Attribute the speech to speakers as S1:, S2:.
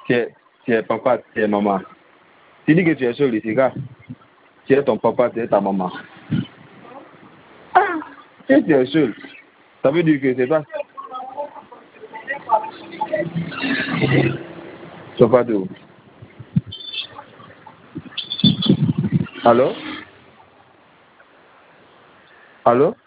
S1: Tu es papa, tu es maman. Tu dis que tu es seul ici, gars. Tu es ton papa, tu es ta maman. Ah, si tu es seul, ça veut dire que c'est toi. Sofa d'où? Allô? Allô?